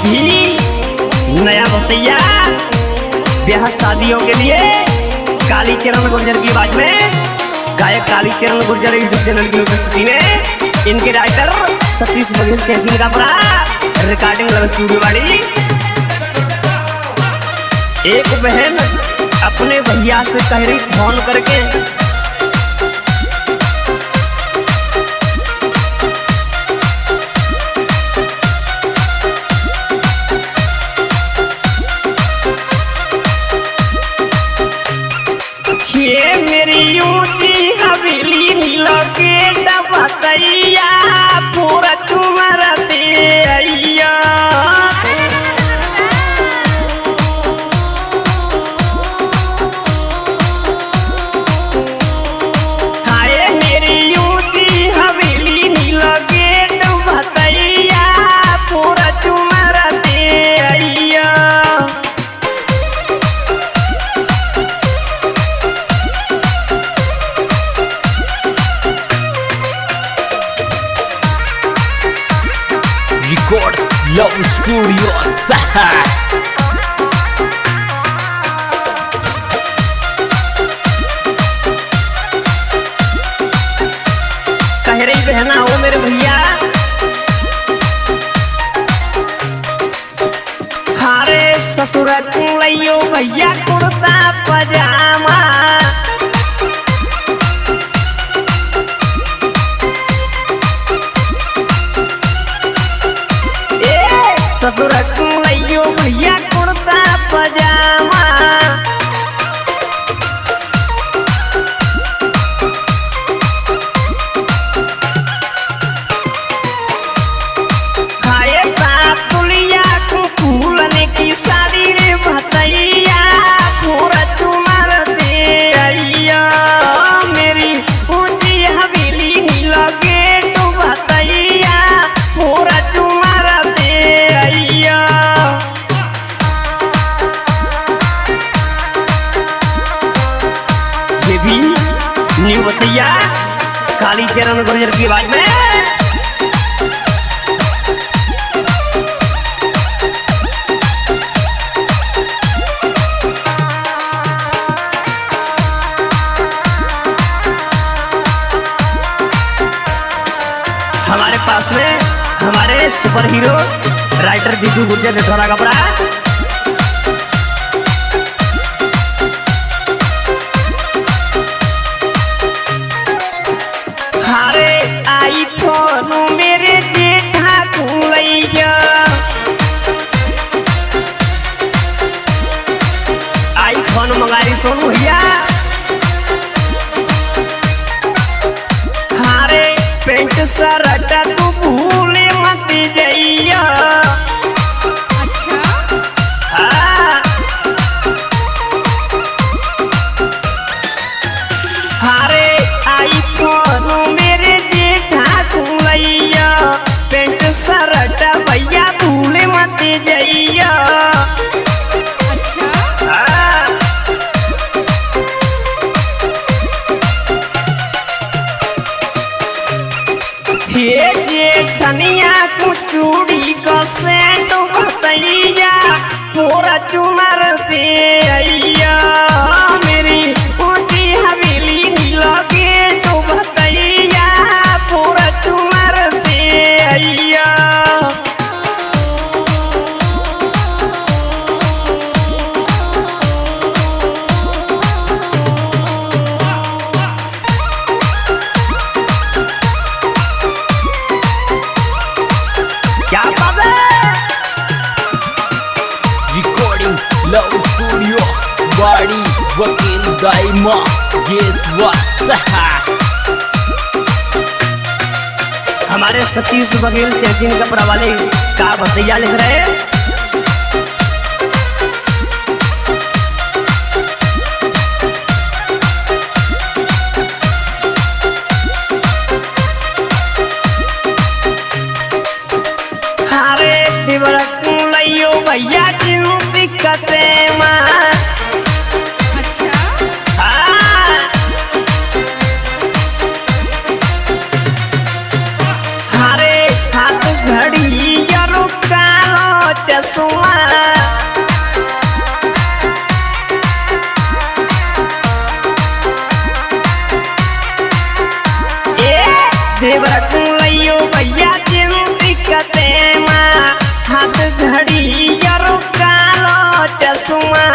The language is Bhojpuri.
भी नया भतैया ब्याह शादियों के लिए कालीचरण गुर्जर की आवाज में गायक कालीचरण गुर्जर यूट्यूब चैनल की उपस्थिति में इनके राइटर सतीश बघेल चैचिन का पड़ा रिकॉर्डिंग लव स्टूडियो वाली। एक बहन अपने भैया से कह रही फोन करके, ये मेरी ऊंची हवेली नीलो के डबतैया पूरा चुमर दे अइया। हाय मेरी ऊंची हवेली नीलो के डबतैया पूरा चुमर दे अइया। Records Love Studio Saha। कह रही बहना हो मेरे भैया, हारे ससुर लइयो भैया कुर्ता पजामा। ससुर लइयो भैया कुर्ता पजामा। खाए तुलिया फूलने की साड़ी रे भतैया पूरा चुमर दे अइया। मेरी ऊंची हवेली नीला गेट भतैया पूरा चुमर दे अइया। ये भी न्यू भतैया कालीचरण गुर्जर की आवाज में। हमारे पास में हमारे super hero writer Deepu Gurjar ने थोड़ा कपड़ा हारे आईफोन मेरे जेठा कुलैया। आईफोन मंगाई सोन भैया। हारे पेंट शर्ट तू भूले मत जइया। अच्छा हारे आईफोन मेरे जेठा कुलैया। पेंट शर्ट भैया भूले मत जइया। अच्छा ये जेठनिया को चूड़ी को सेंट भतैया पूरा चुमर दे अइया। मेरी ऊंची हवेली नीला गेट भतैया पूरा चुमर से अइया। क्या बात है? Recording Love Studio Body Wakil Daima Yes Saha। हमारे सतीश बघेल चैचिन कपड़ा वाले का भतैया लिख रहे हैं। हारे दिवरक लइयो भैया जिनु दिक्कते माँ। अच्छा हारे हाथ घड़ी या रुका चश्मा देवरा कुलैयो भैया जिंदगी कते माँ हाथ घड़ी यारो कालो चश्मा